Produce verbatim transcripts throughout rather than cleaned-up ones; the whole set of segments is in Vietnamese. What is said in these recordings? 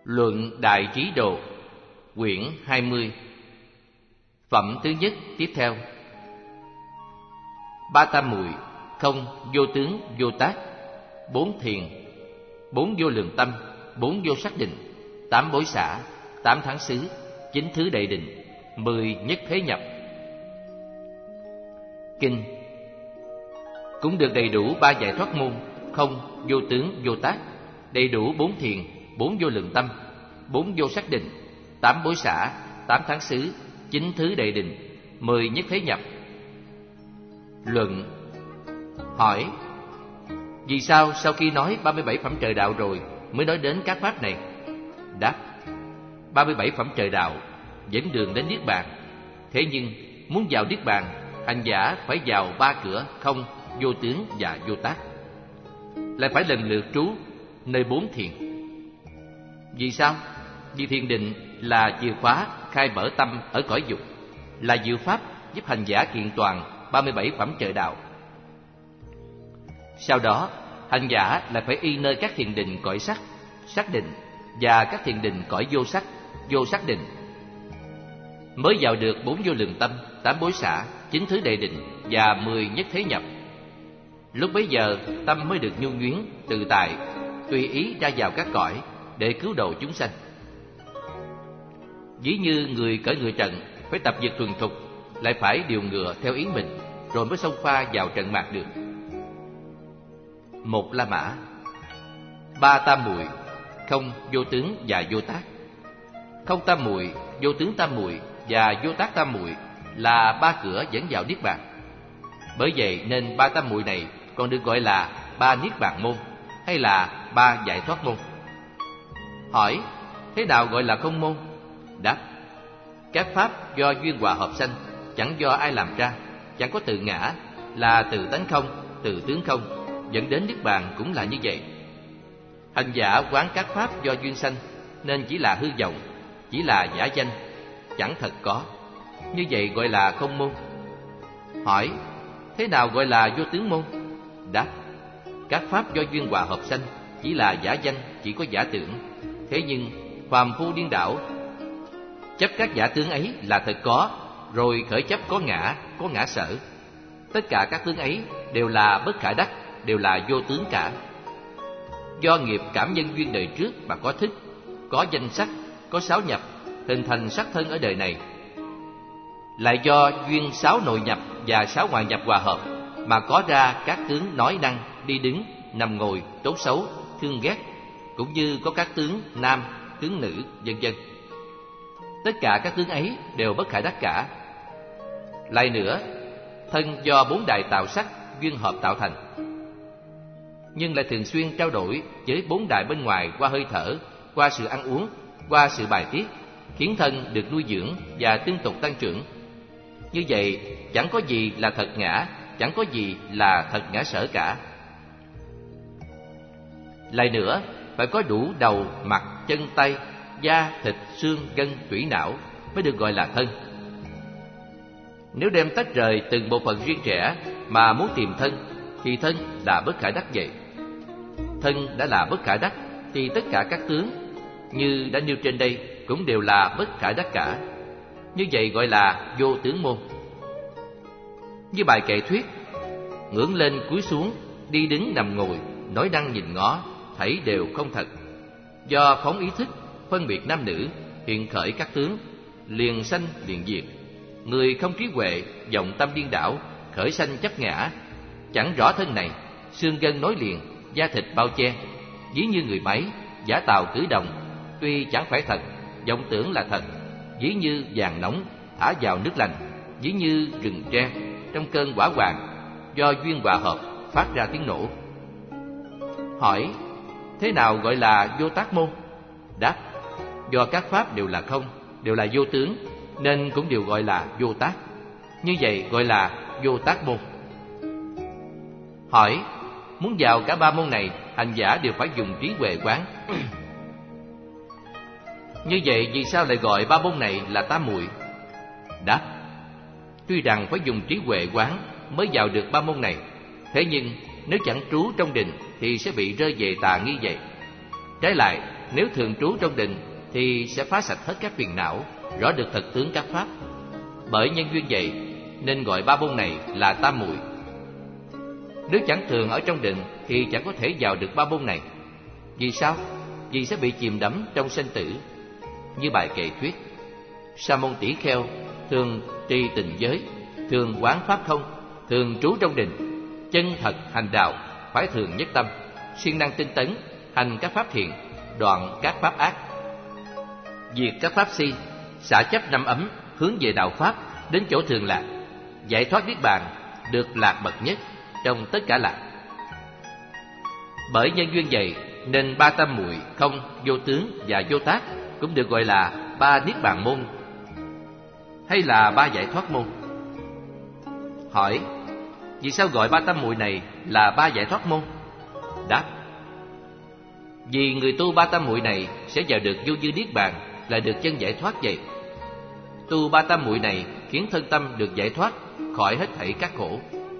Luận Đại Trí Độ, quyển hai mươi. Phẩm thứ nhất tiếp theo. Ba tam muội: không, vô tướng, vô tác. Bốn thiền: bốn vô lượng tâm, bốn vô sắc định, tám bối xả, tám tháng xứ, chín thứ đệ định, mười nhất thế nhập. Kinh. Cũng được đầy đủ ba giải thoát môn: không, vô tướng, vô tác, đầy đủ bốn thiền, bốn vô lượng tâm, bốn vô sắc định, tám bối xả, tám tháng xứ, chín thứ đệ định, mười nhất thế nhập. Luận. Hỏi: vì sao sau khi nói ba mươi bảy phẩm trời đạo rồi mới nói đến các pháp này? Đáp: ba mươi bảy phẩm trời đạo dẫn đường đến niết bàn. Thế nhưng muốn vào niết bàn, hành giả phải vào ba cửa không, vô tướng và vô tác, lại phải lần lượt trú nơi bốn thiền. Vì sao? Vì thiền định là chìa khóa khai mở tâm ở cõi dục, là diệu pháp giúp hành giả kiện toàn ba mươi bảy phẩm trời đạo. Sau đó, hành giả lại phải y nơi các thiền định cõi sắc, sắc định và các thiền định cõi vô sắc, vô sắc định, mới vào được bốn vô lượng tâm, tám bối xả, chín thứ đệ định và mười nhất thế nhập. Lúc bấy giờ, tâm mới được nhu nhuyến, tự tại, tùy ý ra vào các cõi để cứu độ chúng sanh. Ví như người cởi ngựa trận phải tập việc thuần thục, lại phải điều ngựa theo ý mình, rồi mới xông pha vào trận mạc được. Một La Mã. Ba tam muội: không, vô tướng và vô tác. Không tam muội, vô tướng tam muội và vô tác tam muội là ba cửa dẫn vào niết bàn. Bởi vậy nên ba tam muội này còn được gọi là ba niết bàn môn hay là ba giải thoát môn. Hỏi: thế nào gọi là không môn? Đáp: các pháp do duyên hòa hợp sanh, chẳng do ai làm ra, chẳng có tự ngã, là từ tánh không, từ tướng không, dẫn đến niết bàn cũng là như vậy. Hành giả quán các pháp do duyên sanh nên chỉ là hư vọng, chỉ là giả danh, chẳng thật có. Như vậy gọi là không môn. Hỏi: thế nào gọi là vô tướng môn? Đáp: các pháp do duyên hòa hợp sanh chỉ là giả danh, chỉ có giả tưởng. Thế nhưng phàm phu điên đảo chấp các giả tướng ấy là thật có, rồi khởi chấp có ngã, có ngã sở. Tất cả các tướng ấy đều là bất khả đắc, đều là vô tướng cả. Do nghiệp cảm nhân duyên đời trước mà có thức, có danh sắc, có sáu nhập, hình thành sắc thân ở đời này. Lại do duyên sáu nội nhập và sáu ngoại nhập hòa hợp mà có ra các tướng nói năng, đi đứng, nằm ngồi, tốt xấu, thương ghét, cũng như có các tướng nam, tướng nữ, vân vân. Tất cả các tướng ấy đều bất khả đắc cả. Lại nữa, thân do bốn đài tạo sắc duyên hợp tạo thành, nhưng lại thường xuyên trao đổi với bốn đài bên ngoài qua hơi thở, qua sự ăn uống, qua sự bài tiết, khiến thân được nuôi dưỡng và tương tục tăng trưởng. Như vậy chẳng có gì là thật ngã, chẳng có gì là thật ngã sở cả. Lại nữa, phải có đủ đầu, mặt, chân, tay, da, thịt, xương, gân, tủy não mới được gọi là thân. Nếu đem tách rời từng bộ phận riêng rẽ mà muốn tìm thân, thì thân là bất khả đắc vậy. Thân đã là bất khả đắc thì tất cả các tướng như đã nêu trên đây cũng đều là bất khả đắc cả. Như vậy gọi là vô tướng môn. Như bài kệ thuyết: ngưỡng lên cúi xuống, đi đứng nằm ngồi, nói năng nhìn ngó, thảy đều không thật. Do phóng ý thức, phân biệt nam nữ, hiện khởi các tướng, liền sanh liền diệt. Người không trí huệ, vọng tâm điên đảo, khởi sanh chấp ngã, chẳng rõ thân này, xương gân nối liền, da thịt bao che, ví như người máy, giả tào cử động, tuy chẳng phải thật, vọng tưởng là thật, ví như vàng nóng thả vào nước lạnh, ví như rừng tre trong cơn hỏa hoạn, do duyên hòa hợp phát ra tiếng nổ. Hỏi: thế nào gọi là vô tác môn? Đáp: do các pháp đều là không, đều là vô tướng, nên cũng đều gọi là vô tác. Như vậy gọi là vô tác môn. Hỏi: muốn vào cả ba môn này, hành giả đều phải dùng trí huệ quán. Như vậy vì sao lại gọi ba môn này là tam muội? Đáp: tuy rằng phải dùng trí huệ quán mới vào được ba môn này, thế nhưng nếu chẳng trú trong định thì sẽ bị rơi về tà nghi vậy. Trái lại, nếu thường trú trong định thì sẽ phá sạch hết các phiền não, rõ được thật tướng các pháp. Bởi nhân duyên vậy nên gọi ba môn này là tam muội. Nếu chẳng thường ở trong định thì chẳng có thể vào được ba môn này. Vì sao? Vì sẽ bị chìm đắm trong sinh tử. Như bài kệ thuyết: Sa môn tỷ kheo, thường trì tình giới, thường quán pháp không, thường trú trong định, chân thật hành đạo, phải thường nhất tâm, siêng năng tinh tấn, hành các pháp thiện, đoạn các pháp ác. Diệt các pháp si, xả chấp năm ấm, hướng về đạo pháp, đến chỗ thường lạc, giải thoát niết bàn, được lạc bậc nhất trong tất cả lạc. Bởi nhân duyên vậy nên ba tam muội không, vô tướng và vô tác cũng được gọi là ba niết bàn môn hay là ba giải thoát môn. Hỏi: vì sao gọi ba tam muội này là ba giải thoát môn? Đáp: vì người tu ba tam muội này sẽ vào được vô dư niết bàn, là được chân giải thoát vậy. Tu ba tam muội này khiến thân tâm được giải thoát khỏi hết thảy các khổ.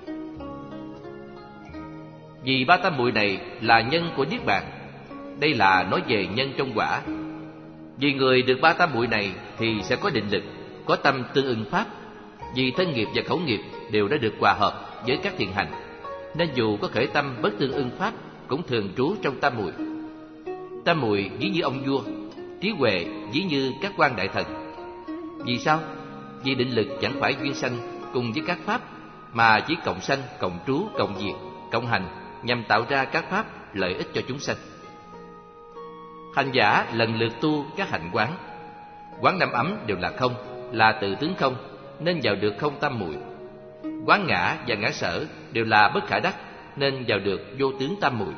Vì ba tam muội này là nhân của niết bàn. Đây là nói về nhân trong quả. Vì người được ba tam muội này thì sẽ có định lực, có tâm tương ưng pháp. Vì thân nghiệp và khẩu nghiệp đều đã được hòa hợp với các thiện hành, nên dù có khởi tâm bất tương ưng pháp cũng thường trú trong tam muội. Tam muội ví như ông vua, trí huệ ví như các quan đại thần. Vì sao? Vì định lực chẳng phải duyên sanh cùng với các pháp, mà chỉ cộng sanh, cộng trú, cộng diệt, cộng hành, nhằm tạo ra các pháp lợi ích cho chúng sanh. Hành giả lần lượt tu các hạnh quán. Quán năm ấm đều là không, là tự tướng không, nên vào được không tam muội. Quán ngã và ngã sở đều là bất khả đắc, nên vào được vô tướng tam muội.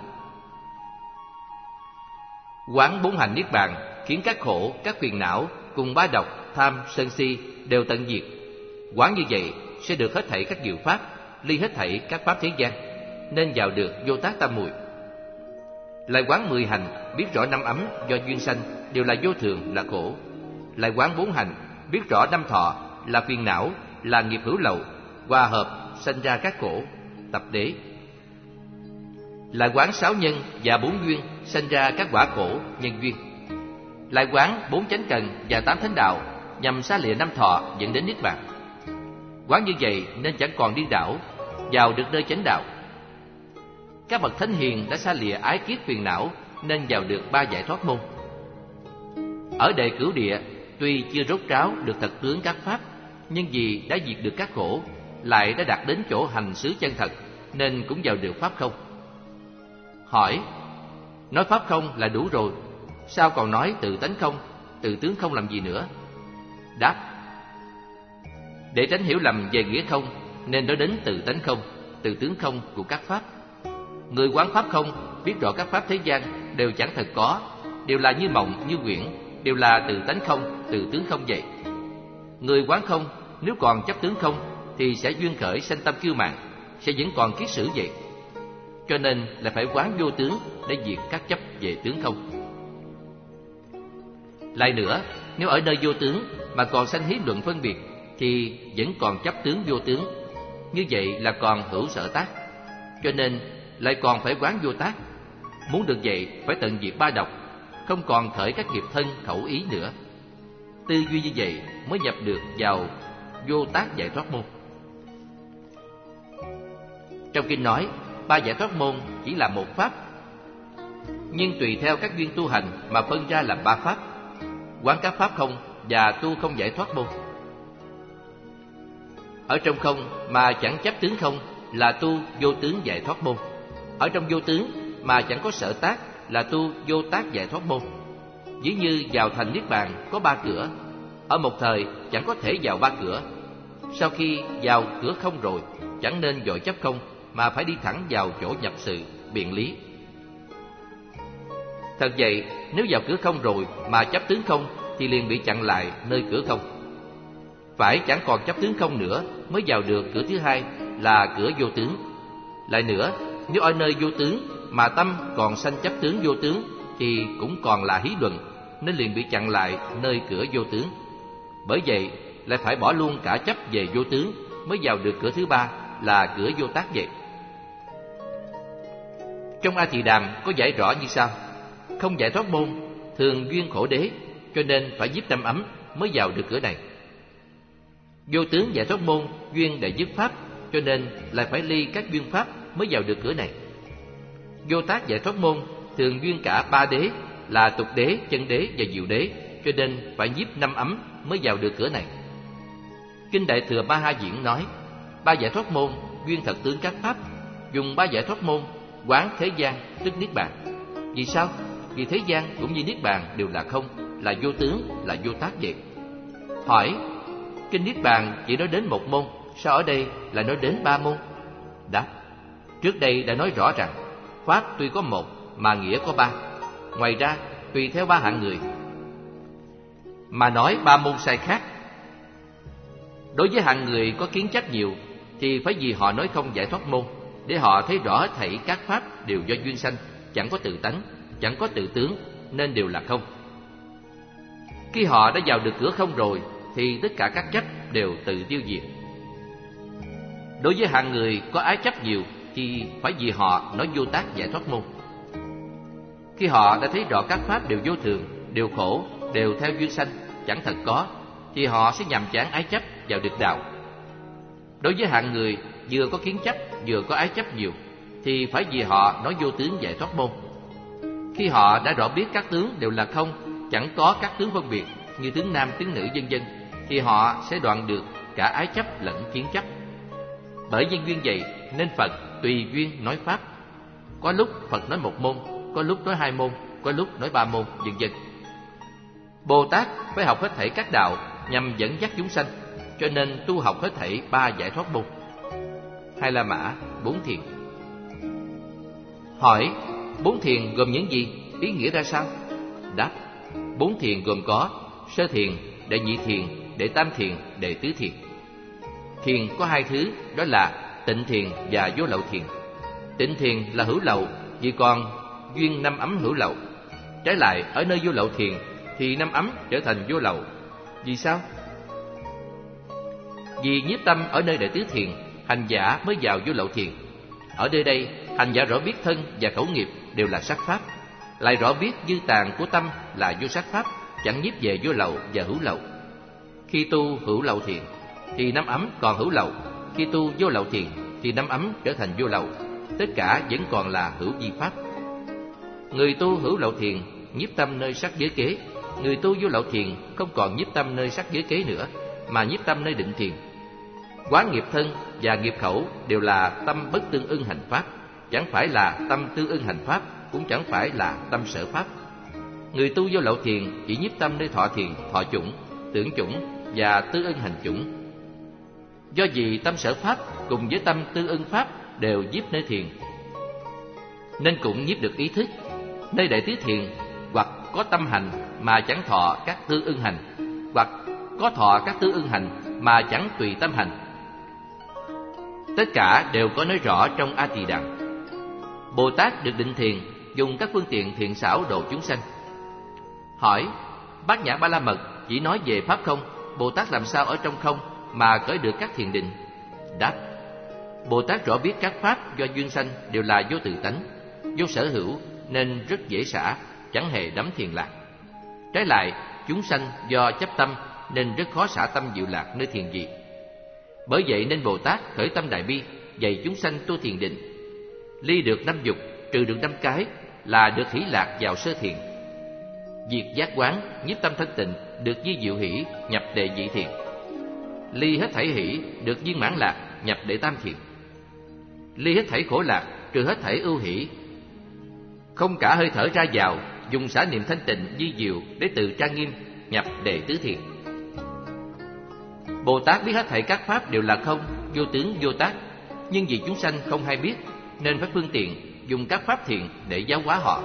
Quán bốn hành niết bàn khiến các khổ, các phiền não cùng ba độc, tham, sân si đều tận diệt. Quán như vậy sẽ được hết thảy các diệu pháp, ly hết thảy các pháp thế gian, nên vào được vô tác tam muội. Lại quán mười hành biết rõ năm ấm do duyên sanh đều là vô thường, là khổ. Lại quán bốn hành biết rõ năm thọ là phiền não, là nghiệp hữu lậu, hòa hợp sanh ra các khổ, tập đế. Lại quán sáu nhân và bốn duyên sanh ra các quả khổ, nhân duyên. Lại quán bốn chánh cần và tám thánh đạo nhằm xa lìa năm thọ dẫn đến niết bàn. Quán như vậy nên chẳng còn điên đảo, vào được nơi chánh đạo. Các bậc thánh hiền đã xa lìa ái kiết phiền não, nên vào được ba giải thoát môn. Ở đề cửu địa, tuy chưa rốt ráo được thật tướng các pháp, nhưng vì đã diệt được các khổ, lại đã đạt đến chỗ hành xứ chân thật, nên cũng vào được pháp không. Hỏi: nói pháp không là đủ rồi, sao còn nói tự tánh không, tự tướng không làm gì nữa? Đáp: để tránh hiểu lầm về nghĩa không, nên nói đến tự tánh không, tự tướng không của các pháp. Người quán pháp không biết rõ các pháp thế gian đều chẳng thật có, đều là như mộng, như quyển, đều là tự tánh không, tự tướng không vậy. Người quán không nếu còn chấp tướng không thì sẽ duyên khởi sanh tâm kiêu mạn, sẽ vẫn còn kiết sử vậy. Cho nên là phải quán vô tướng để diệt các chấp về tướng không. Lại nữa, nếu ở nơi vô tướng mà còn sanh hí luận phân biệt thì vẫn còn chấp tướng vô tướng, như vậy là còn hữu sở tác. Cho nên lại còn phải quán vô tác. Muốn được vậy phải tận diệt ba độc, không còn khởi các nghiệp thân khẩu ý nữa. Tư duy như vậy mới nhập được vào vô tác giải thoát môn. Trong kinh nói ba giải thoát môn chỉ là một pháp, nhưng tùy theo các duyên tu hành mà phân ra làm ba pháp: quán các pháp không và tu không giải thoát môn. Ở trong không mà chẳng chấp tướng không là tu vô tướng giải thoát môn. Ở trong vô tướng mà chẳng có sở tác là tu vô tác giải thoát môn. Ví như vào thành niết bàn có ba cửa, ở một thời chẳng có thể vào ba cửa. Sau khi vào cửa không rồi, chẳng nên vội chấp không, mà phải đi thẳng vào chỗ nhập sự, biện lý. Thật vậy, nếu vào cửa không rồi mà chấp tướng không thì liền bị chặn lại nơi cửa không. Phải chẳng còn chấp tướng không nữa mới vào được cửa thứ hai là cửa vô tướng. Lại nữa, nếu ở nơi vô tướng mà tâm còn sanh chấp tướng vô tướng thì cũng còn là hí luận, nên liền bị chặn lại nơi cửa vô tướng. Bởi vậy lại phải bỏ luôn cả chấp về vô tướng mới vào được cửa thứ ba là cửa vô tác vậy. Trong A Tỳ Đàm có giải rõ như sau: không giải thoát môn thường duyên khổ đế, cho nên phải nhiếp năm ấm mới vào được cửa này. Vô tướng giải thoát môn duyên đệ nhất pháp, cho nên lại phải ly các duyên pháp mới vào được cửa này. Vô tác giải thoát môn thường duyên cả ba đế là tục đế, chân đế và diệu đế, cho nên phải nhiếp năm ấm mới vào được cửa này. Kinh Đại Thừa Ba Ha Diễn nói, ba giải thoát môn duyên thật tướng các pháp, dùng ba giải thoát môn quán thế gian tức niết bàn. Vì sao? Vì thế gian cũng như niết bàn đều là không, là vô tướng, là vô tác vậy. Hỏi, kinh niết bàn chỉ nói đến một môn, sao ở đây là nói đến ba môn? Đáp, trước đây đã nói rõ rằng pháp tuy có một mà nghĩa có ba. Ngoài ra tùy theo ba hạng người mà nói ba môn sai khác. Đối với hạng người có kiến chấp nhiều thì phải vì họ nói không giải thoát môn, để họ thấy rõ thảy các pháp đều do duyên sanh, chẳng có tự tánh, chẳng có tự tướng, nên đều là không. Khi họ đã vào được cửa không rồi thì tất cả các chấp đều tự tiêu diệt. Đối với hạng người có ái chấp nhiều thì phải vì họ nói vô tác giải thoát môn. Khi họ đã thấy rõ các pháp đều vô thường, đều khổ, đều theo duyên sanh, chẳng thật có, thì họ sẽ nhằm chán ái chấp vào được đạo. Đối với hạng người vừa có kiến chấp vừa có ái chấp nhiều thì phải vì họ nói vô tướng giải thoát môn. Khi họ đã rõ biết các tướng đều là không, chẳng có các tướng phân biệt như tướng nam, tướng nữ vân vân, thì họ sẽ đoạn được cả ái chấp lẫn kiến chấp. Bởi nhân duyên vậy nên Phật tùy duyên nói pháp. Có lúc Phật nói một môn, có lúc nói hai môn, có lúc nói ba môn, vân vân. Bồ Tát phải học hết thảy các đạo nhằm dẫn dắt chúng sanh, cho nên tu học hết thảy ba giải thoát môn. Hai La Mã, bốn thiền. Hỏi, bốn thiền gồm những gì? Ý nghĩa ra sao? Đáp, bốn thiền gồm có sơ thiền, đệ nhị thiền, đệ tam thiền, đệ tứ thiền. Thiền có hai thứ, đó là tịnh thiền và vô lậu thiền. Tịnh thiền là hữu lậu, vì còn duyên năm ấm hữu lậu. Trái lại, ở nơi vô lậu thiền thì năm ấm trở thành vô lậu. Vì sao? Vì nhiếp tâm ở nơi đệ tứ thiền, hành giả mới vào vô lậu thiền. Ở nơi đây, hành giả rõ biết thân và khẩu nghiệp đều là sắc pháp, lại rõ biết dư tàn của tâm là vô sắc pháp, chẳng nhiếp về vô lậu và hữu lậu. Khi tu hữu lậu thiền thì năm ấm còn hữu lậu, khi tu vô lậu thiền thì năm ấm trở thành vô lậu, tất cả vẫn còn là hữu vi pháp. Người tu hữu lậu thiền nhiếp tâm nơi sắc giới kế, người tu vô lậu thiền không còn nhiếp tâm nơi sắc giới kế nữa, mà nhiếp tâm nơi định thiền. Quán nghiệp thân và nghiệp khẩu đều là tâm bất tương ưng hành pháp, chẳng phải là tâm tương ưng hành pháp, cũng chẳng phải là tâm sở pháp. Người tu vô lậu thiền chỉ nhiếp tâm nơi thọ thiền, thọ chủng, tưởng chủng và tư ưng hành chủng. Do vì tâm sở pháp cùng với tâm tư ưng pháp đều nhiếp nơi thiền, nên cũng nhiếp được ý thức. Nơi đệ tứ thiền hoặc có tâm hành mà chẳng thọ các tư ưng hành, hoặc có thọ các tư ưng hành mà chẳng tùy tâm hành. Tất cả đều có nói rõ trong A Tỳ Đàm. Bồ Tát được định thiền, dùng các phương tiện thiện xảo độ chúng sanh. Hỏi, Bát Nhã Ba La Mật chỉ nói về pháp không, Bồ Tát làm sao ở trong không mà khởi được các thiền định? Đáp, Bồ Tát rõ biết các pháp do duyên sanh đều là vô tự tánh, vô sở hữu, nên rất dễ xả, chẳng hề đắm thiền lạc. Trái lại, chúng sanh do chấp tâm nên rất khó xả tâm diệu lạc nơi thiền vị. Bởi vậy nên Bồ Tát khởi tâm đại bi, dạy chúng sanh tu thiền định. Ly được năm dục, trừ được năm cái là được hỷ lạc vào sơ thiền. Diệt giác quán, nhiếp tâm thanh tịnh, được di diệu hỷ, nhập đệ nhị thiền. Ly hết thảy hỷ, được viên mãn lạc, nhập đệ tam thiền. Ly hết thảy khổ lạc, trừ hết thảy ưu hỷ, không cả hơi thở ra vào, dùng xả niệm thanh tịnh di diệu để tự trang nghiêm, nhập đệ tứ thiền. Bồ Tát biết hết thảy các pháp đều là không, vô tướng vô tác, nhưng vì chúng sanh không hay biết nên phải phương tiện dùng các pháp thiện để giáo hóa họ.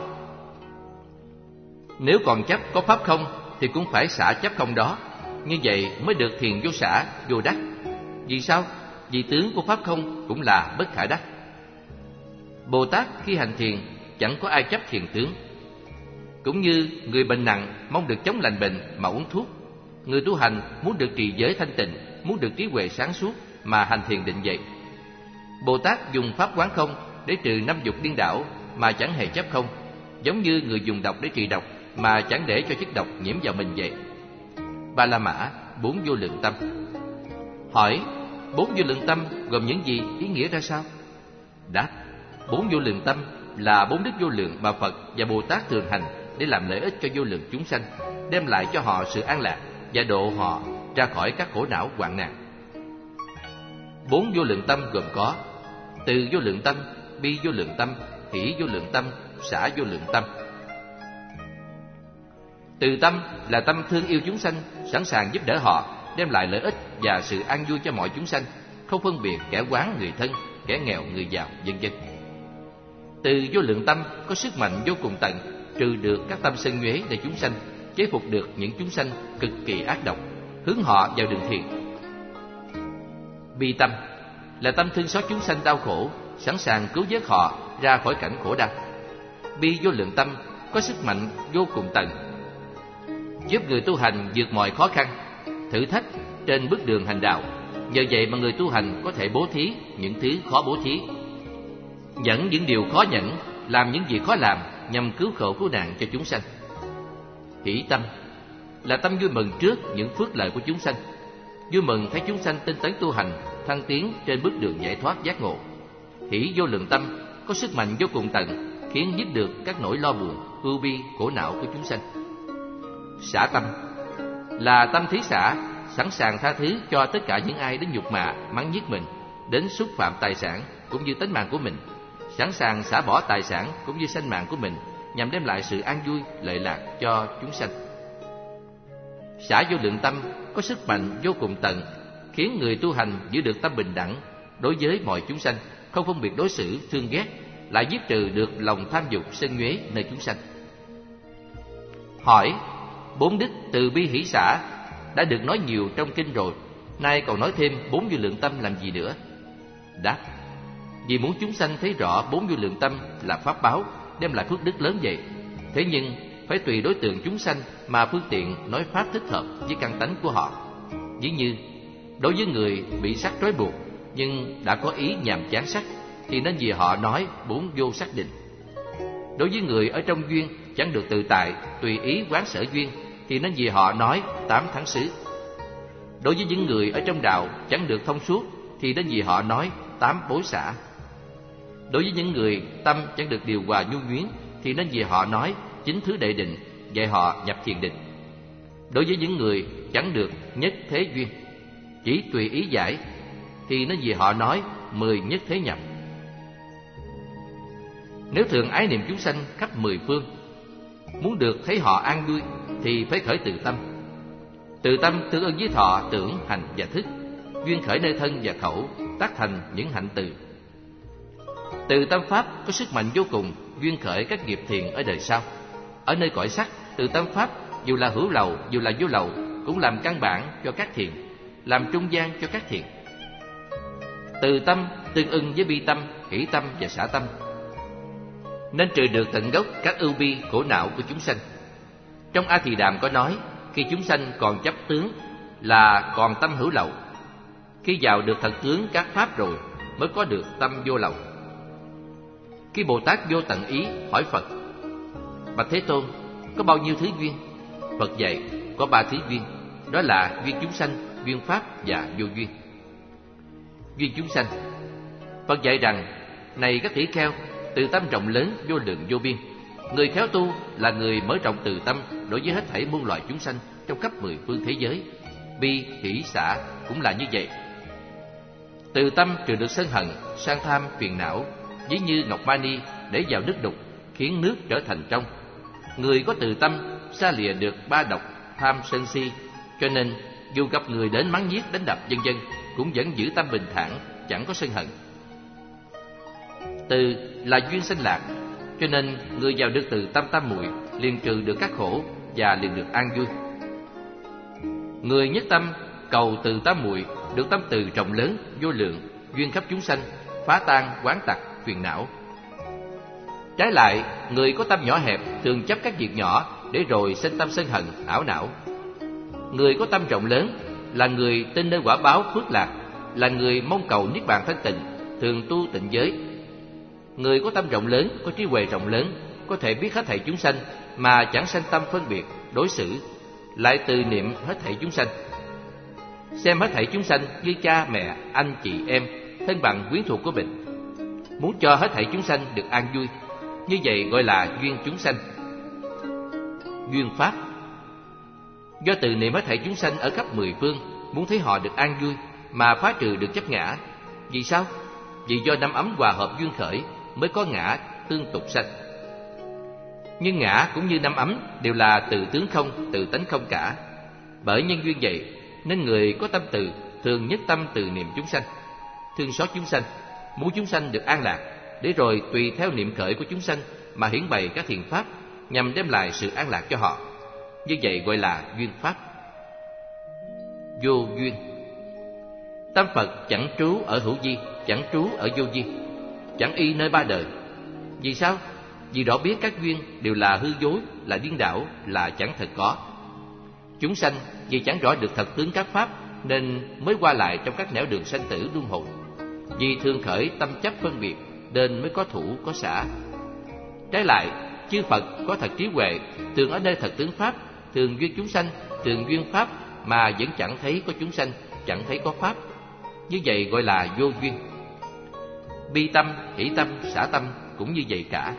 Nếu còn chấp có pháp không thì cũng phải xả chấp không đó, như vậy mới được thiền vô xả, vô đắc. Vì sao? Vì tướng của pháp không cũng là bất khả đắc. Bồ Tát khi hành thiền chẳng có ai chấp thiền tướng. Cũng như người bệnh nặng mong được chống lành bệnh mà uống thuốc, người tu hành muốn được trì giới thanh tịnh, muốn được trí huệ sáng suốt mà hành thiền định vậy. Bồ Tát dùng pháp quán không để trừ năm dục điên đảo mà chẳng hề chấp không, giống như người dùng độc để trị độc mà chẳng để cho chất độc nhiễm vào mình vậy. Ba La Mã, bốn vô lượng tâm. Hỏi, bốn vô lượng tâm gồm những gì, ý nghĩa ra sao? Đáp, bốn vô lượng tâm là bốn đức vô lượng mà Phật và Bồ Tát thường hành để làm lợi ích cho vô lượng chúng sanh, đem lại cho họ sự an lạc và độ họ ra khỏi các khổ não hoạn nạn. Bốn vô lượng tâm gồm có từ vô lượng tâm, bi vô lượng tâm, hỷ vô lượng tâm, xả vô lượng tâm. Từ tâm là tâm thương yêu chúng sanh, sẵn sàng giúp đỡ họ, đem lại lợi ích và sự an vui cho mọi chúng sanh, không phân biệt kẻ oán người thân, kẻ nghèo người giàu, vân vân. Từ vô lượng tâm có sức mạnh vô cùng tận, trừ được các tâm sân nhuế để chúng sanh, chế phục được những chúng sanh cực kỳ ác độc, hướng họ vào đường thiện. Bi tâm là tâm thương xót chúng sanh đau khổ, sẵn sàng cứu vớt họ ra khỏi cảnh khổ đau. Bi vô lượng tâm có sức mạnh vô cùng tận, giúp người tu hành vượt mọi khó khăn, thử thách trên bước đường hành đạo. Nhờ vậy mà người tu hành có thể bố thí những thứ khó bố thí, dẫn những điều khó nhẫn, làm những việc khó làm nhằm cứu khổ cứu nạn cho chúng sanh. Hỷ tâm là tâm vui mừng trước những phước lợi của chúng sanh, vui mừng thấy chúng sanh tinh tấn tu hành, thăng tiến trên bước đường giải thoát giác ngộ. Hỷ vô lượng tâm có sức mạnh vô cùng tận, khiến dứt được các nỗi lo buồn, ưu bi, khổ não của chúng sanh. Xả tâm là tâm thí xả, sẵn sàng tha thứ cho tất cả những ai đến nhục mạ, mắng nhiếc mình, đến xúc phạm tài sản cũng như tính mạng của mình, sẵn sàng xả bỏ tài sản cũng như sinh mạng của mình nhằm đem lại sự an vui, lợi lạc cho chúng sanh. Xả vô lượng tâm có sức mạnh vô cùng tận, khiến người tu hành giữ được tâm bình đẳng đối với mọi chúng sanh, không phân biệt đối xử, thương ghét, lại giết trừ được lòng tham dục, sân nhuế nơi chúng sanh. Hỏi, bốn đức từ bi hỷ xả đã được nói nhiều trong kinh rồi, nay còn nói thêm bốn vô lượng tâm làm gì nữa? Đáp, vì muốn chúng sanh thấy rõ bốn vô lượng tâm là pháp báo đem lại phước đức lớn vậy. Thế nhưng phải tùy đối tượng chúng sanh mà phương tiện nói pháp thích hợp với căn tánh của họ. Ví như đối với người bị sắc trói buộc nhưng đã có ý nhàm chán sắc thì nên vì họ nói bốn vô sắc định. Đối với người ở trong duyên chẳng được tự tại, tùy ý quán sở duyên thì nên vì họ nói tám tháng xứ. Đối với những người ở trong đạo chẳng được thông suốt thì nên vì họ nói tám bối xả. Đối với những người tâm chẳng được điều hòa nhu nhuyến thì nên vì họ nói chín thứ đệ định, dạy họ nhập thiền định. Đối với những người chẳng được nhất thế duyên, chỉ tùy ý giải thì nên vì họ nói mười nhất thế nhập. Nếu thường ái niệm chúng sanh khắp mười phương, muốn được thấy họ an vui thì phải khởi từ tâm. Từ tâm tương ưng với thọ, tưởng, hành và thức, duyên khởi nơi thân và khẩu, tác thành những hạnh từ. Từ tâm pháp có sức mạnh vô cùng, duyên khởi các nghiệp thiện ở đời sau. Ở nơi cõi sắc, từ tâm pháp dù là hữu lậu, dù là vô lậu cũng làm căn bản cho các thiện, làm trung gian cho các thiện. Từ tâm tương ưng với bi tâm, hỷ tâm và xả tâm, nên trừ được tận gốc các ưu bi khổ não của chúng sanh. Trong A Thì Đàm có nói, khi chúng sanh còn chấp tướng là còn tâm hữu lậu, khi vào được thật tướng các pháp rồi mới có được tâm vô lậu. Khi Bồ Tát vô tận ý hỏi Phật, bạch Thế Tôn, có bao nhiêu thứ duyên? Phật dạy có ba thứ duyên, đó là duyên chúng sanh, duyên pháp và vô duyên. Duyên chúng sanh, Phật dạy rằng, này các tỷ kheo, từ tâm rộng lớn vô lượng vô biên. Người khéo tu là người mở rộng từ tâm đối với hết thảy muôn loài chúng sanh trong khắp mười phương thế giới. Bi, hỷ, xả cũng là như vậy. Từ tâm trừ được sân hận, sang tham, phiền não, ví như ngọc mani để vào nước đục, khiến nước trở thành trong. Người có từ tâm xa lìa được ba độc tham sân si, cho nên dù gặp người đến mắng nhiếc đánh đập vân vân cũng vẫn giữ tâm bình thản, chẳng có sân hận. Từ là duyên sanh lạc, cho nên người vào được từ tâm tam muội liền trừ được các khổ và liền được an vui. Người nhất tâm cầu từ tam muội được tâm từ rộng lớn vô lượng, duyên khắp chúng sanh, phá tan oán tặc phiền não. Trái lại, người có tâm nhỏ hẹp thường chấp các việc nhỏ để rồi sinh tâm sân hận ảo não. Người có tâm rộng lớn là người tin nơi quả báo phước lạc, là người mong cầu niết bàn thanh tịnh, thường tu tịnh giới. Người có tâm rộng lớn, có trí huệ rộng lớn, có thể biết hết thảy chúng sanh mà chẳng sanh tâm phân biệt, đối xử, lại từ niệm hết thảy chúng sanh. Xem hết thảy chúng sanh như cha mẹ, anh chị em, thân bằng quyến thuộc của mình, muốn cho hết thảy chúng sanh được an vui. Như vậy gọi là duyên chúng sanh. Duyên pháp, do từ niệm hết thảy chúng sanh ở khắp mười phương, muốn thấy họ được an vui mà phá trừ được chấp ngã. Vì sao? Vì do năm ấm hòa hợp duyên khởi mới có ngã tương tục sanh. Nhưng ngã cũng như năm ấm đều là từ tướng không, từ tánh không cả. Bởi nhân duyên vậy nên người có tâm từ thường nhất tâm từ niệm chúng sanh, thương xót chúng sanh, muốn chúng sanh được an lạc, để rồi tùy theo niệm khởi của chúng sanh mà hiển bày các thiện pháp nhằm đem lại sự an lạc cho họ. Như vậy gọi là duyên pháp. Vô duyên, tâm Phật chẳng trú ở hữu vi, chẳng trú ở vô vi, chẳng y nơi ba đời. Vì sao? Vì rõ biết các duyên đều là hư dối, là điên đảo, là chẳng thật có. Chúng sanh vì chẳng rõ được thật tướng các pháp nên mới qua lại trong các nẻo đường sanh tử luân hồi. Vì thường khởi tâm chấp phân biệt nên mới có thủ có xả. Trái lại, chư Phật có thật trí huệ, thường ở nơi thật tướng pháp, thường duyên chúng sanh, thường duyên pháp mà vẫn chẳng thấy có chúng sanh, chẳng thấy có pháp. Như vậy gọi là vô duyên. Bi tâm, hỷ tâm, xả tâm cũng như vậy cả.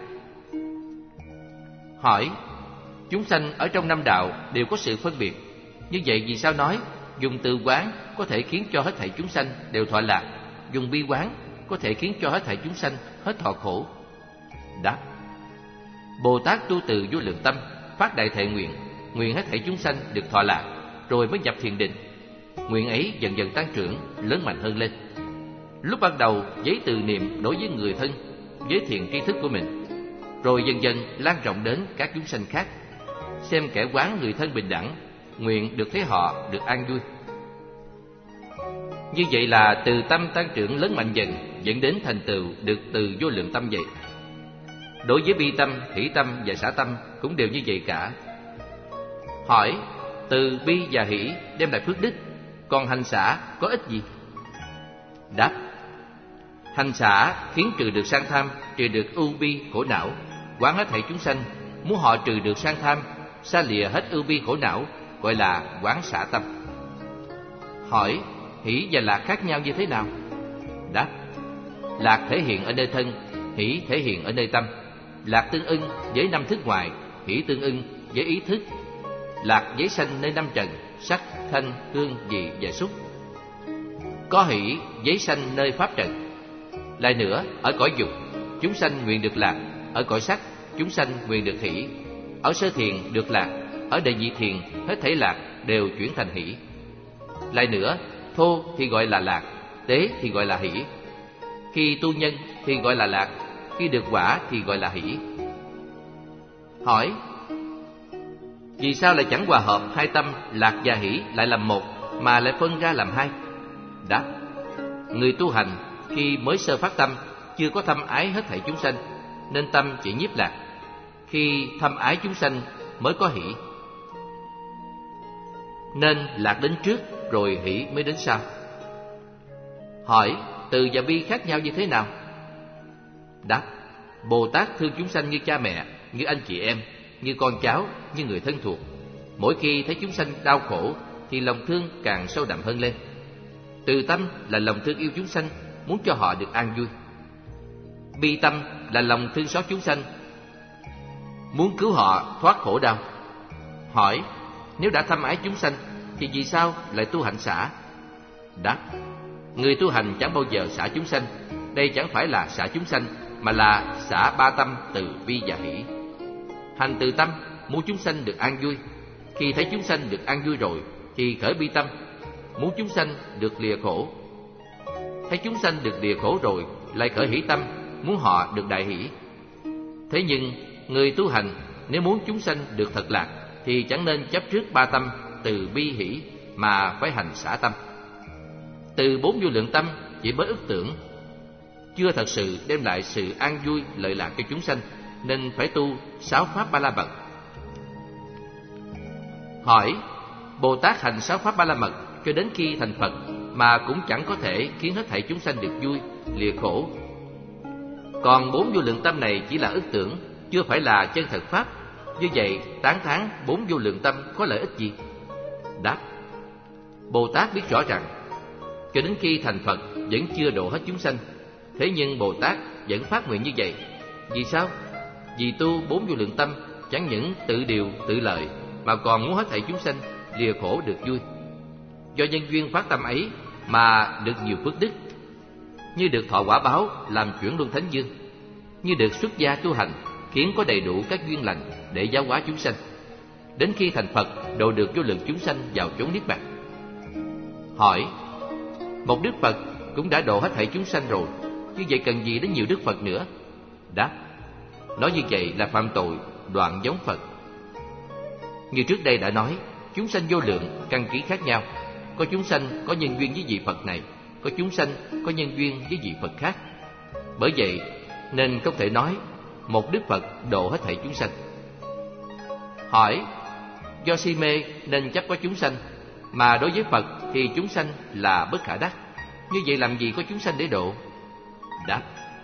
Hỏi, chúng sanh ở trong năm đạo đều có sự phân biệt. Như vậy vì sao nói dùng từ quán có thể khiến cho hết thảy chúng sanh đều thọ lạc, dùng bi quán có thể khiến cho hết thảy chúng sanh hết thọ khổ? Đáp, Bồ Tát tu từ vô lượng tâm, phát đại thệ nguyện, nguyện hết thảy chúng sanh được thọ lạc, rồi mới nhập thiền định. Nguyện ấy dần dần tăng trưởng, lớn mạnh hơn lên. Lúc ban đầu giấy từ niệm đối với người thân, với thiện tri thức của mình, rồi dần dần lan rộng đến các chúng sanh khác. Xem kẻ quán người thân bình đẳng, nguyện được thấy họ được an vui. Như vậy là từ tâm tăng trưởng lớn mạnh dần, dẫn đến thành tựu được từ vô lượng tâm vậy. Đối với bi tâm, hỷ tâm và xả tâm cũng đều như vậy cả. Hỏi, từ bi và hỷ đem lại phước đức, còn hành xả có ích gì? Đáp, hành xả khiến trừ được sang tham, trừ được ưu bi khổ não, quán hết thảy chúng sanh, muốn họ trừ được sang tham, xa lìa hết ưu bi khổ não, gọi là quán xả tâm. Hỏi, hỷ và lạc khác nhau như thế nào? Đáp, lạc thể hiện ở nơi thân, hỷ thể hiện ở nơi tâm. Lạc tương ưng với năm thức ngoài, hỷ tương ưng với ý thức. Lạc giấy sanh nơi năm trần, sắc, thanh, hương, vị và xúc. Có hỷ giấy sanh nơi pháp trần. Lại nữa, ở cõi dục, chúng sanh nguyện được lạc. Ở cõi sắc, chúng sanh nguyện được hỷ. Ở sơ thiền được lạc. Ở đệ nhị thiền, hết thảy lạc đều chuyển thành hỷ. Lại nữa, thô thì gọi là lạc, tế thì gọi là hỷ. Khi tu nhân thì gọi là lạc, khi được quả thì gọi là hỷ. Hỏi, vì sao lại chẳng hòa hợp hai tâm lạc và hỷ lại làm một, mà lại phân ra làm hai? Đáp, người tu hành khi mới sơ phát tâm, chưa có thâm ái hết thảy chúng sanh, nên tâm chỉ nhiếp lạc. Khi thâm ái chúng sanh mới có hỷ, nên lạc đến trước rồi hỷ mới đến sau. Hỏi, từ và bi khác nhau như thế nào? Đáp, Bồ Tát thương chúng sanh như cha mẹ, như anh chị em, như con cháu, như người thân thuộc. Mỗi khi thấy chúng sanh đau khổ thì lòng thương càng sâu đậm hơn lên. Từ tâm là lòng thương yêu chúng sanh, muốn cho họ được an vui. Bi tâm là lòng thương xót chúng sanh, muốn cứu họ thoát khổ đau. Hỏi, nếu đã thâm ái chúng sanh thì vì sao lại tu hành xả? Đáp, người tu hành chẳng bao giờ xả chúng sanh. Đây chẳng phải là xả chúng sanh, mà là xả ba tâm từ bi và hỷ. Hành từ tâm, muốn chúng sanh được an vui. Khi thấy chúng sanh được an vui rồi thì khởi bi tâm, muốn chúng sanh được lìa khổ. Thấy chúng sanh được lìa khổ rồi lại khởi hỷ tâm, muốn họ được đại hỷ. Thế nhưng người tu hành nếu muốn chúng sanh được thật lạc thì chẳng nên chấp trước ba tâm từ bi hỷ, mà phải hành xả tâm. Từ bốn vô lượng tâm chỉ mới ức tưởng, chưa thật sự đem lại sự an vui lợi lạc cho chúng sanh, nên phải tu sáu pháp ba la mật. Hỏi, Bồ Tát hành sáu pháp ba la mật cho đến khi thành Phật mà cũng chẳng có thể khiến hết thảy chúng sanh được vui, lìa khổ. Còn bốn vô lượng tâm này chỉ là ức tưởng, chưa phải là chân thật pháp. Như vậy tán thán bốn vô lượng tâm có lợi ích gì? Đáp: Bồ Tát biết rõ rằng cho đến khi thành Phật vẫn chưa độ hết chúng sanh. Thế nhưng Bồ Tát vẫn phát nguyện như vậy. Vì sao? Vì tu bốn vô lượng tâm chẳng những tự điều tự lợi, mà còn muốn hết thảy chúng sanh lìa khổ được vui. Do nhân duyên phát tâm ấy mà được nhiều phước đức, như được thọ quả báo làm chuyển luân thánh dương, như được xuất gia tu hành khiến có đầy đủ các duyên lành để giáo hóa chúng sanh. Đến khi thành Phật độ được vô lượng chúng sanh vào chốn niết bàn. Hỏi: Một Đức Phật cũng đã độ hết thảy chúng sanh rồi, như vậy cần gì đến nhiều Đức Phật nữa? Đáp: Nói như vậy là phạm tội, đoạn giống Phật. Như trước đây đã nói, chúng sanh vô lượng, căn khí khác nhau. Có chúng sanh có nhân duyên với vị Phật này, có chúng sanh có nhân duyên với vị Phật khác. Bởi vậy nên không thể nói một Đức Phật độ hết thảy chúng sanh. Hỏi: Do si mê nên chấp có chúng sanh, mà đối với Phật thì chúng sanh là bất khả đắc. Như vậy làm gì có chúng sanh để độ? Đáp: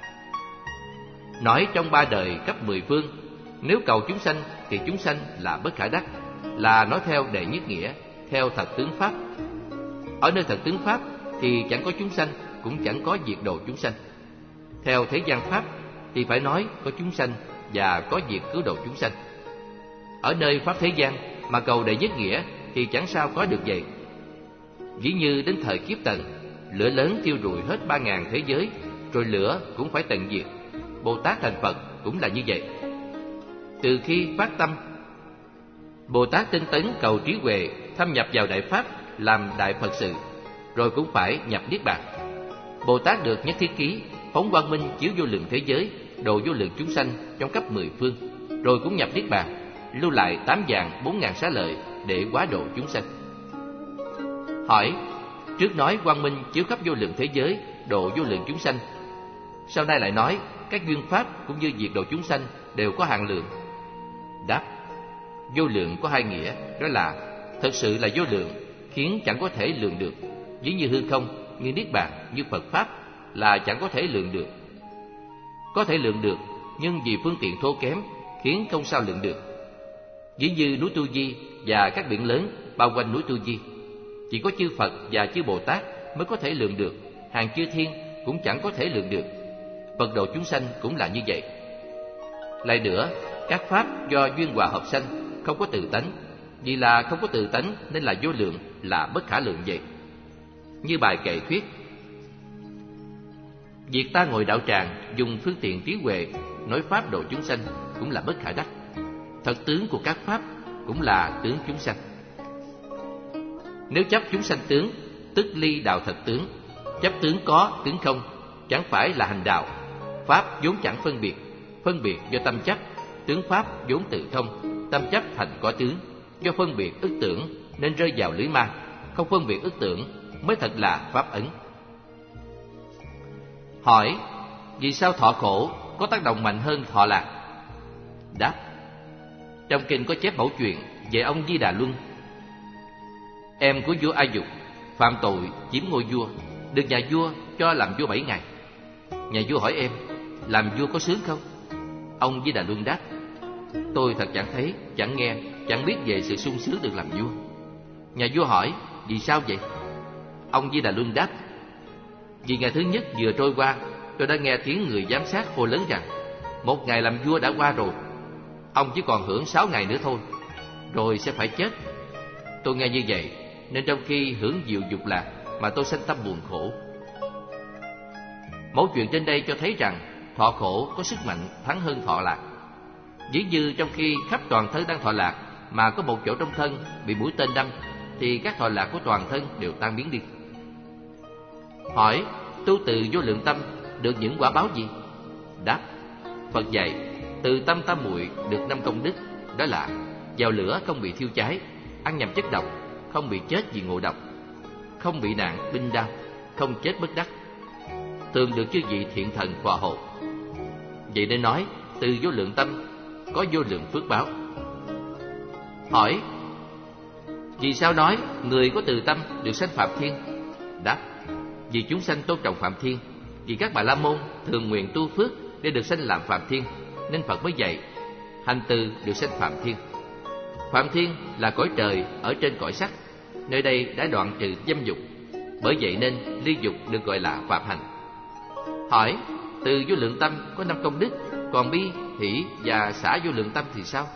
Nói trong ba đời cấp mười phương, nếu cầu chúng sanh thì chúng sanh là bất khả đắc, là nói theo đệ nhất nghĩa, theo thật tướng pháp. Ở nơi thật tướng pháp thì chẳng có chúng sanh, cũng chẳng có việc độ chúng sanh. Theo thế gian pháp thì phải nói có chúng sanh và có việc cứu độ chúng sanh. Ở nơi pháp thế gian mà cầu đệ nhất nghĩa thì chẳng sao có được vậy. Ví như đến thời kiếp tận, lửa lớn thiêu rụi hết ba ngàn thế giới, rồi lửa cũng phải tận diệt. Bồ Tát thành Phật cũng là như vậy. Từ khi phát tâm, Bồ Tát tinh tấn cầu trí huệ, thâm nhập vào đại pháp, làm đại Phật sự, rồi cũng phải nhập niết bàn. Bồ Tát được nhất thiết ký, phóng quang minh chiếu vô lượng thế giới, độ vô lượng chúng sanh trong cấp mười phương, rồi cũng nhập niết bàn, lưu lại tám vạn bốn ngàn xá lợi để hóa độ chúng sanh. Hỏi: Trước nói quang minh chiếu khắp vô lượng thế giới, độ vô lượng chúng sanh, sau này lại nói các duyên pháp cũng như việc độ chúng sanh đều có hạn lượng. Đáp: Vô lượng có hai nghĩa, đó là thật sự là vô lượng, khiến chẳng có thể lượng được, ví như hư không, như niết bàn, như Phật pháp là chẳng có thể lượng được. Có thể lượng được, nhưng vì phương tiện thô kém khiến không sao lượng được. Ví như núi Tu Di và các biển lớn bao quanh núi Tu Di, chỉ có chư Phật và chư Bồ Tát mới có thể lượng được, hàng chư thiên cũng chẳng có thể lượng được. Phật độ chúng sanh cũng là như vậy. Lại nữa, các pháp do duyên hòa hợp sanh, không có tự tánh. Vì là không có tự tánh nên là vô lượng, là bất khả lượng vậy. Như bài kệ thuyết: Việc ta ngồi đạo tràng, dùng phương tiện trí huệ, nói pháp độ chúng sanh cũng là bất khả đắc. Thật tướng của các pháp cũng là tướng chúng sanh. Nếu chấp chúng sanh tướng, tức ly đạo thật tướng. Chấp tướng có, tướng không, chẳng phải là hành đạo. Pháp vốn chẳng phân biệt, phân biệt do tâm chấp. Tướng pháp vốn tự thông, tâm chấp thành có tướng. Do phân biệt ức tưởng nên rơi vào lưới ma. Không phân biệt ức tưởng mới thật là pháp ấn. Hỏi: Vì sao thọ khổ có tác động mạnh hơn thọ lạc? Đáp: Trong kinh có chép mẫu chuyện về ông Di Đà Luân, em của vua A Dục, phạm tội chiếm ngôi vua, được nhà vua cho làm vua bảy ngày. Nhà vua hỏi em: Làm vua có sướng không? Ông Di Đà Luân đáp: Tôi thật chẳng thấy, chẳng nghe, chẳng biết về sự sung sướng được làm vua. Nhà vua hỏi: Vì sao vậy? Ông Di Đà Luân đáp: Vì ngày thứ nhất vừa trôi qua, tôi đã nghe tiếng người giám sát hô lớn rằng một ngày làm vua đã qua rồi, ông chỉ còn hưởng sáu ngày nữa thôi, rồi sẽ phải chết. Tôi nghe như vậy nên trong khi hưởng diệu dục lạc mà tôi sanh tâm buồn khổ. Mẫu chuyện trên đây cho thấy rằng thọ khổ có sức mạnh thắng hơn thọ lạc. Ví như trong khi khắp toàn thân đang thọ lạc mà có một chỗ trong thân bị mũi tên đâm, thì các thọ lạc của toàn thân đều tan biến đi. Hỏi: Tu từ vô lượng tâm được những quả báo gì? Đáp: Phật dạy từ tâm tam muội được năm công đức, đó là vào lửa không bị thiêu cháy, ăn nhầm chất độc không bị chết vì ngộ độc, không bị nạn binh đao, không chết bất đắc, thường được chư vị thiện thần phò hộ. Vậy nên nói từ vô lượng tâm có vô lượng phước báo. Hỏi: Vì sao nói người có từ tâm được sanh Phạm Thiên? Đáp: Vì chúng sanh tôn trọng Phạm Thiên, vì các Bà La Môn thường nguyện tu phước để được sanh làm Phạm Thiên, nên Phật mới dạy hành từ được sanh Phạm Thiên. Phạm Thiên là cõi trời ở trên cõi sắc, nơi đây đã đoạn trừ dâm dục, bởi vậy nên ly dục được gọi là phạm hành. Hỏi, từ vô lượng tâm có năm công đức, còn bi, hỷ và xả vô lượng tâm thì sao?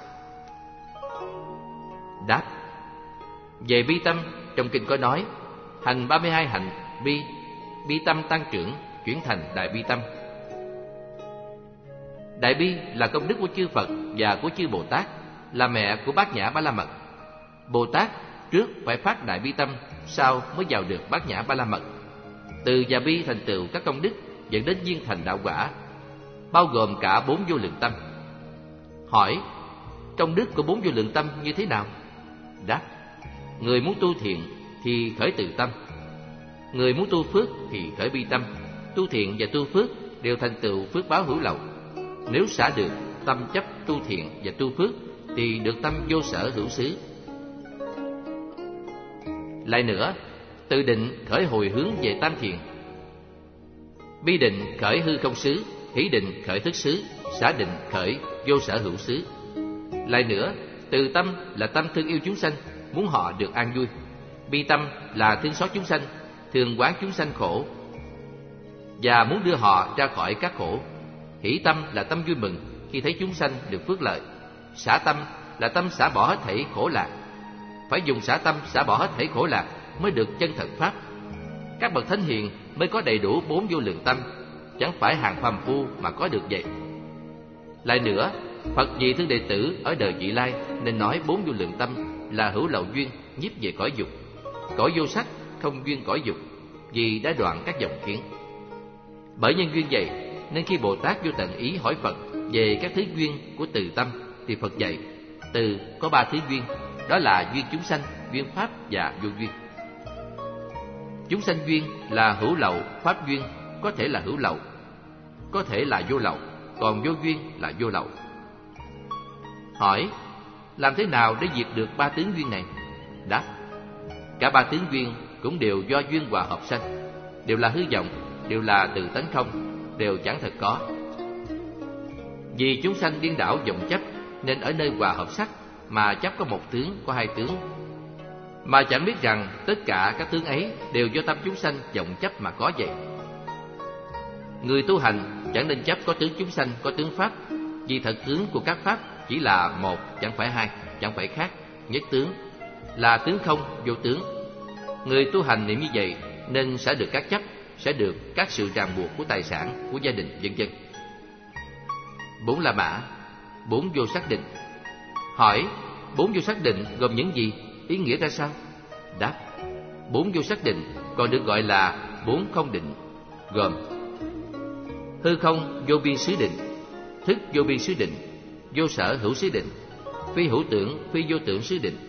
Đáp, về bi tâm, trong kinh có nói, hành ba mươi hai hạnh bi, bi tâm tăng trưởng, chuyển thành đại bi tâm. Đại bi là công đức của chư Phật và của chư Bồ Tát, là mẹ của Bát Nhã Ba La Mật. Bồ Tát trước phải phát đại bi tâm, sau mới vào được Bát Nhã Ba La Mật. Từ và bi thành tựu các công đức dẫn đến viên thành đạo quả, bao gồm cả bốn vô lượng tâm. Hỏi, công đức của bốn vô lượng tâm như thế nào? Đáp, người muốn tu thiện thì khởi từ tâm, người muốn tu phước thì khởi bi tâm. Tu thiện và tu phước đều thành tựu phước báo hữu lậu. Nếu xả được tâm chấp tu thiện và tu phước thì được tâm vô sở hữu xứ. Lại nữa, từ định khởi hồi hướng về tam thiền, bi định khởi hư không xứ, hỷ định khởi thức xứ, xả định khởi vô sở hữu xứ. Lại nữa, từ tâm là tâm thương yêu chúng sanh, muốn họ được an vui. Bi tâm là thương xót chúng sanh, thường quán chúng sanh khổ và muốn đưa họ ra khỏi các khổ. Hỷ tâm là tâm vui mừng khi thấy chúng sanh được phước lợi. Xả tâm là tâm xả bỏ hết thảy khổ lạc. Phải dùng xả tâm xả bỏ hết thảy khổ lạc mới được chân thật pháp. Các bậc thánh hiền mới có đầy đủ bốn vô lượng tâm, chẳng phải hàng phàm phu mà có được vậy. Lại nữa, Phật vì thương đệ tử ở đời vị lai nên nói bốn vô lượng tâm là hữu lậu duyên nhiếp về cõi dục, cõi vô sắc không duyên cõi dục, vì đã đoạn các dòng kiến. Bởi nhân duyên vậy nên khi Bồ Tát vô tận ý hỏi Phật về các thứ duyên của từ tâm, thì Phật dạy từ có ba thứ duyên, đó là duyên chúng sanh, duyên pháp và vô duyên. Chúng sanh duyên là hữu lậu, pháp duyên có thể là hữu lậu, có thể là vô lậu, còn vô duyên là vô lậu. Hỏi, làm thế nào để diệt được ba tướng duyên này? Đáp, cả ba tướng duyên cũng đều do duyên hòa hợp sanh, đều là hư vọng, đều là từ tánh không, đều chẳng thật có. Vì chúng sanh điên đảo vọng chấp, nên ở nơi hòa hợp sắc mà chấp có một tướng, có hai tướng, mà chẳng biết rằng tất cả các tướng ấy đều do tâm chúng sanh vọng chấp mà có vậy. Người tu hành chẳng nên chấp có tướng chúng sanh, có tướng pháp, vì thật tướng của các pháp chỉ là một, chẳng phải hai, chẳng phải khác, nhất tướng, là tướng không, vô tướng. Người tu hành niệm như vậy nên sẽ được các chấp, sẽ được các sự ràng buộc của tài sản, của gia đình, vân vân. Bốn La Mã, bốn vô sắc định. Hỏi, bốn vô sắc định gồm những gì? Ý nghĩa ra sao? Đáp, bốn vô sắc định còn được gọi là bốn không định, gồm hư không vô biên xứ định, thức vô biên xứ định, vô sở hữu xứ định, phi hữu tưởng, phi vô tưởng xứ định.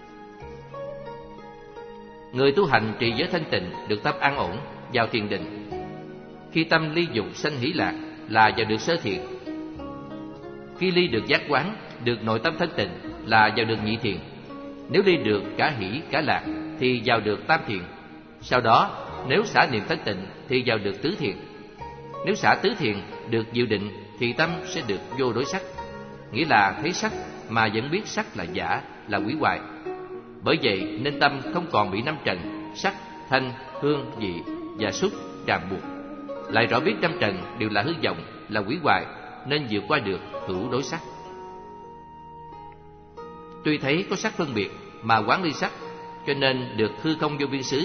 Người tu hành trì giới thanh tịnh được tâm an ổn, vào thiền định. Khi tâm ly dục sanh hỷ lạc là vào được sơ thiền. Khi ly được giác quán, được nội tâm thanh tịnh là vào được nhị thiền. Nếu ly được cả hỷ cả lạc thì vào được tam thiền. Sau đó nếu xả niệm thanh tịnh thì vào được tứ thiền. Nếu xả tứ thiền được diệu định thì tâm sẽ được vô đối sắc, nghĩa là thấy sắc mà vẫn biết sắc là giả, là hủy hoại. Bởi vậy nên tâm không còn bị năm trần sắc, thanh, hương, vị và xúc ràng buộc, lại rõ biết năm trần đều là hư vọng, là hủy hoại, nên vượt qua được hữu đối sắc. Tuy thấy có sắc phân biệt mà quán ly sắc, cho nên được hư không vô biên xứ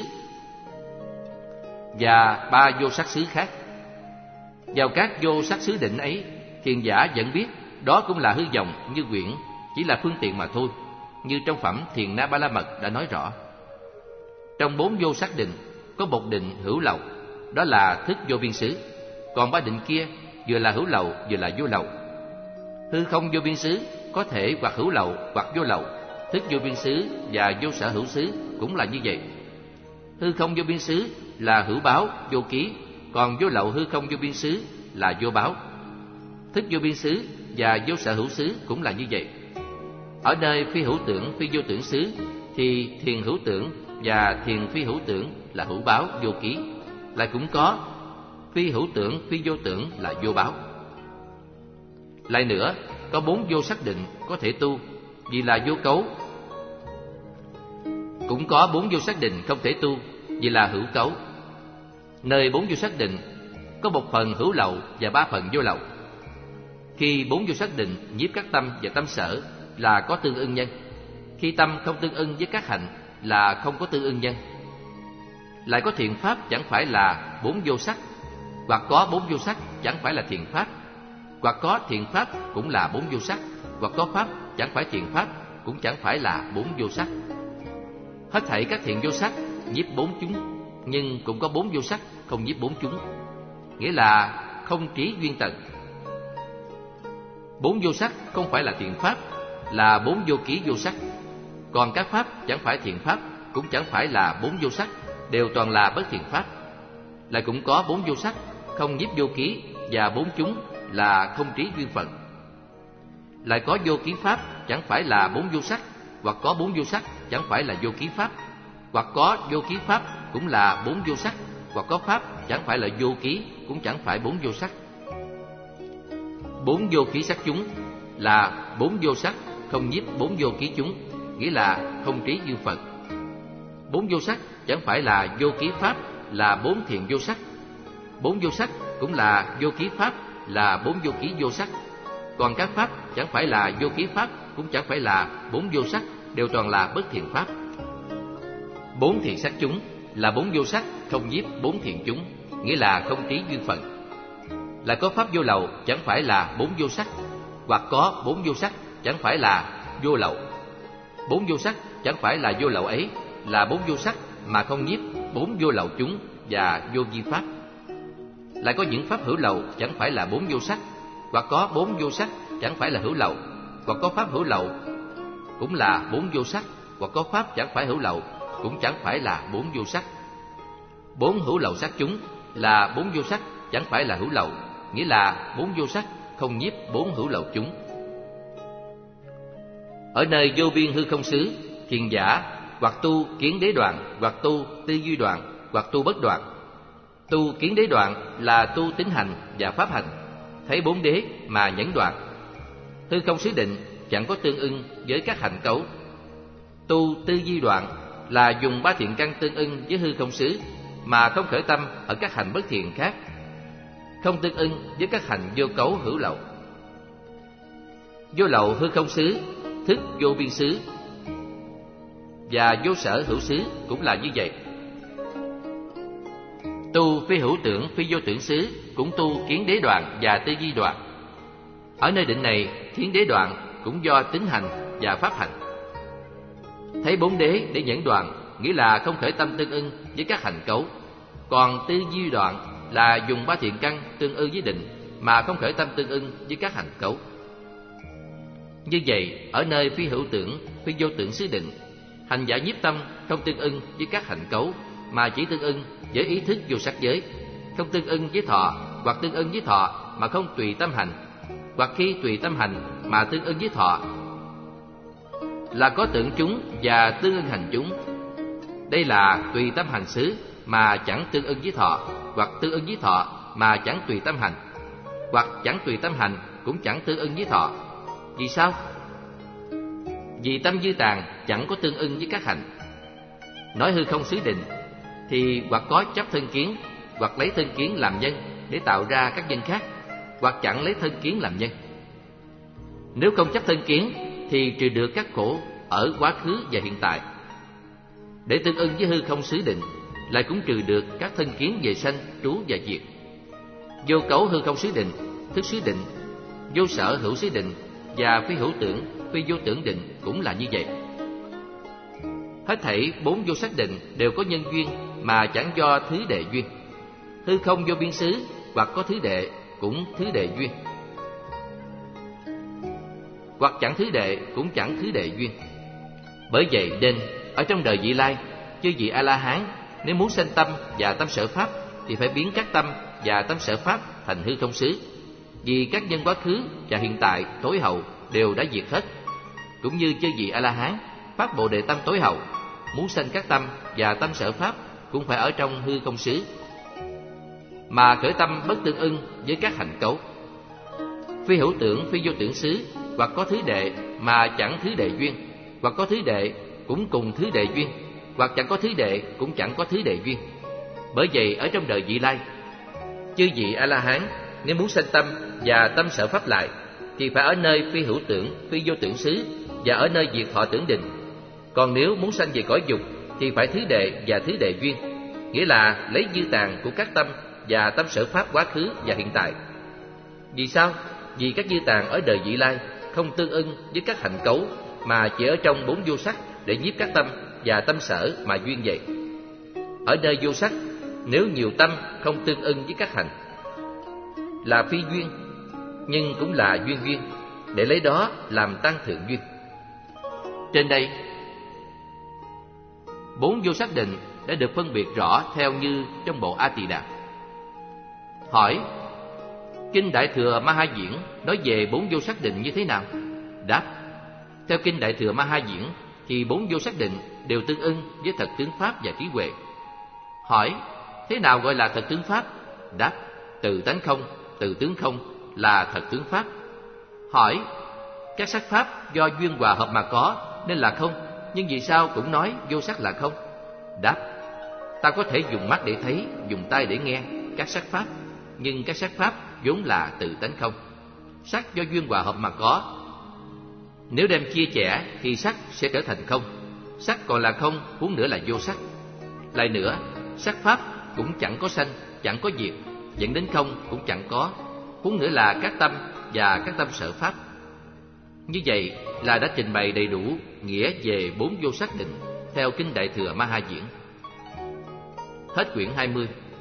và ba vô sắc xứ khác. Vào các vô sắc xứ định ấy, thiền giả vẫn biết đó cũng là hư vọng như quyển, chỉ là phương tiện mà thôi, như trong phẩm Thiền Na Ba La Mật đã nói rõ. Trong bốn vô sắc định có một định hữu lậu, đó là thức vô biên xứ, còn ba định kia vừa là hữu lậu vừa là vô lậu. Hư không vô biên xứ có thể hoặc hữu lậu hoặc vô lậu, thức vô biên xứ và vô sở hữu xứ cũng là như vậy. Hư không vô biên xứ là hữu báo, vô ký, còn vô lậu hư không vô biên xứ là vô báo. Thức vô biên xứ và vô sở hữu xứ cũng là như vậy. Ở nơi phi hữu tưởng, phi vô tưởng xứ thì thiền hữu tưởng và thiền phi hữu tưởng là hữu báo, vô ký, lại cũng có phi hữu tưởng, phi vô tưởng là vô báo. Lại nữa, có bốn vô sắc định có thể tu, vì là vô cấu. Cũng có bốn vô sắc định không thể tu, vì là hữu cấu. Nơi bốn vô sắc định có một phần hữu lậu và ba phần vô lậu. Khi bốn vô sắc định nhiếp các tâm và tâm sở là có tương ưng nhân. Khi tâm không tương ưng với các hạnh là không có tương ưng nhân. Lại có thiện pháp chẳng phải là bốn vô sắc, hoặc có bốn vô sắc chẳng phải là thiện pháp, hoặc có thiện pháp cũng là bốn vô sắc, hoặc có pháp chẳng phải thiện pháp cũng chẳng phải là bốn vô sắc. Hết thảy các thiện vô sắc nhiếp bốn chúng, nhưng cũng có bốn vô sắc không nhiếp bốn chúng, nghĩa là không trí duyên tận. Bốn vô sắc không phải là thiện pháp, là bốn vô ký vô sắc. Còn các pháp chẳng phải thiện pháp cũng chẳng phải là bốn vô sắc, đều toàn là bất thiện pháp. Lại cũng có bốn vô sắc không nhiếp vô ký, và bốn chúng là không trí duyên phận. Lại có vô ký pháp chẳng phải là bốn vô sắc, hoặc có bốn vô sắc chẳng phải là vô ký pháp, hoặc có vô ký pháp cũng là bốn vô sắc, hoặc có pháp chẳng phải là vô ký cũng chẳng phải bốn vô sắc. Bốn vô ký sắc chúng là bốn vô sắc không nhiếp bốn vô ký chúng, nghĩa là không trí duyên phận. Bốn vô sắc chẳng phải là vô ký pháp, là bốn thiện vô sắc. Bốn vô sắc cũng là vô ký pháp, là bốn vô ký vô sắc. Còn các pháp chẳng phải là vô ký pháp cũng chẳng phải là bốn vô sắc, đều toàn là bất thiện pháp. Bốn thiện sắc chúng là bốn vô sắc không nhiếp bốn thiện chúng, nghĩa là không trí duyên phận. Lại có pháp vô lậu chẳng phải là bốn vô sắc, hoặc có bốn vô sắc chẳng phải là vô lậu. Bốn vô sắc chẳng phải là vô lậu ấy, là bốn vô sắc mà không nhiếp bốn vô lậu chúng và vô vi pháp. Lại có những pháp hữu lậu chẳng phải là bốn vô sắc, hoặc có bốn vô sắc chẳng phải là hữu lậu, hoặc có pháp hữu lậu cũng là bốn vô sắc, hoặc có pháp chẳng phải hữu lậu cũng chẳng phải là bốn vô sắc. Bốn hữu lậu sắc chúng là bốn vô sắc chẳng phải là hữu lậu, nghĩa là bốn vô sắc không nhiếp bốn hữu lậu chúng. Ở nơi vô biên hư không xứ, thiền giả hoặc tu kiến đế đoạn, hoặc tu tư duy đoạn, hoặc tu bất đoạn. Tu kiến đế đoạn là tu tín hành và pháp hành, thấy bốn đế mà nhẫn đoạn. Hư không xứ định chẳng có tương ưng với các hạnh cấu. Tu tư duy đoạn là dùng ba thiện căn tương ưng với hư không xứ, mà không khởi tâm ở các hành bất thiện khác, không tương ưng với các hành vô cấu hữu lậu. Vô lậu hư không xứ, thức vô biên xứ, và vô sở hữu xứ cũng là như vậy. Tu phi hữu tưởng phi vô tưởng xứ cũng tu kiến đế đoạn và tư duy đoạn. Ở nơi định này, kiến đế đoạn cũng do tín hành và pháp hành. Thấy bốn đế để nhẫn đoạn, nghĩa là không khởi tâm tương ưng với các hành cấu. Còn tư duy đoạn là dùng ba thiện căn tương ưng với định, mà không khởi tâm tương ưng với các hành cấu. Như vậy, ở nơi phi hữu tưởng phi vô tưởng xứ định, hành giả nhiếp tâm không tương ưng với các hành cấu, mà chỉ tương ưng với ý thức vô sắc giới, không tương ưng với thọ, hoặc tương ưng với thọ mà không tùy tâm hành, hoặc khi tùy tâm hành mà tương ưng với thọ, là có tưởng chúng và tương ưng hành chúng. Đây là tùy tâm hành xứ mà chẳng tương ưng với thọ, hoặc tương ưng với thọ mà chẳng tùy tâm hành, hoặc chẳng tùy tâm hành cũng chẳng tương ưng với thọ. Vì sao? Vì tâm dư tàn chẳng có tương ưng với các hành. Nói hư không xứ định thì hoặc có chấp thân kiến, hoặc lấy thân kiến làm nhân để tạo ra các nhân khác, hoặc chẳng lấy thân kiến làm nhân. Nếu không chấp thân kiến thì trừ được các khổ ở quá khứ và hiện tại. Để tương ưng với hư không xứ định, lại cũng trừ được các thân kiến về sanh, trú và diệt. Vô cấu hư không xứ định, thức xứ định, vô sở hữu xứ định và phi hữu tưởng, phi vô tưởng định cũng là như vậy. Hết thảy bốn vô sắc định đều có nhân duyên mà chẳng do thứ đệ duyên. Hư không vô biên xứ hoặc có thứ đệ cũng thứ đệ duyên, hoặc chẳng thứ đệ cũng chẳng thứ đệ duyên. Bởi vậy nên ở trong đời vị lai, chư vị A La Hán nếu muốn sanh tâm và tâm sở pháp thì phải biến các tâm và tâm sở pháp thành hư không xứ. Vì các nhân quá khứ và hiện tại tối hậu đều đã diệt hết. Cũng như chư vị A La Hán phát Bồ Đề tâm tối hậu, muốn sanh các tâm và tâm sở pháp cũng phải ở trong hư không xứ, mà khởi tâm bất tương ưng với các hành cấu. Phi hữu tưởng phi vô tưởng xứ hoặc có thứ đệ mà chẳng thứ đệ duyên, hoặc có thứ đệ cũng cùng thứ đệ duyên, hoặc chẳng có thứ đệ cũng chẳng có thứ đệ duyên. Bởi vậy ở trong đời vị lai, chư vị A-la-hán nếu muốn sanh tâm và tâm sở pháp lại thì phải ở nơi phi hữu tưởng, phi vô tưởng xứ và ở nơi diệt thọ tưởng định. Còn nếu muốn sanh về cõi dục thì phải thứ đệ và thứ đệ duyên, nghĩa là lấy dư tàng của các tâm và tâm sở pháp quá khứ và hiện tại. Vì sao? Vì các dư tàng ở đời vị lai không tương ưng với các hạnh cấu, mà chỉ ở trong bốn vô sắc để nhiếp các tâm và tâm sở mà duyên vậy. Ở nơi vô sắc, nếu nhiều tâm không tương ưng với các hành là phi duyên, nhưng cũng là duyên duyên, để lấy đó làm tăng thượng duyên. Trên đây, bốn vô sắc định đã được phân biệt rõ theo như trong bộ A Tỳ Đàm. Hỏi: Kinh Đại Thừa Ma Ha Diễn nói về bốn vô sắc định như thế nào? Đáp: Theo Kinh Đại Thừa Ma Ha Diễn thì bốn vô sắc định đều tương ưng với thật tướng pháp và trí huệ. Hỏi: Thế nào gọi là thật tướng pháp? Đáp: Từ tánh không, từ tướng không là thật tướng pháp. Hỏi: Các sắc pháp do duyên hòa hợp mà có nên là không, nhưng vì sao cũng nói vô sắc là không? Đáp: Ta có thể dùng mắt để thấy, dùng tai để nghe các sắc pháp, nhưng các sắc pháp vốn là từ tánh không. Sắc do duyên hòa hợp mà có. Nếu đem chia chẻ thì sắc sẽ trở thành không. Sắc còn là không, huống nữa là vô sắc. Lại nữa, sắc pháp cũng chẳng có sanh, chẳng có diệt, dẫn đến không cũng chẳng có, huống nữa là các tâm và các tâm sở pháp. Như vậy là đã trình bày đầy đủ nghĩa về bốn vô sắc định theo Kinh Đại Thừa Ma Ha Diễn. Hết quyển hai mươi.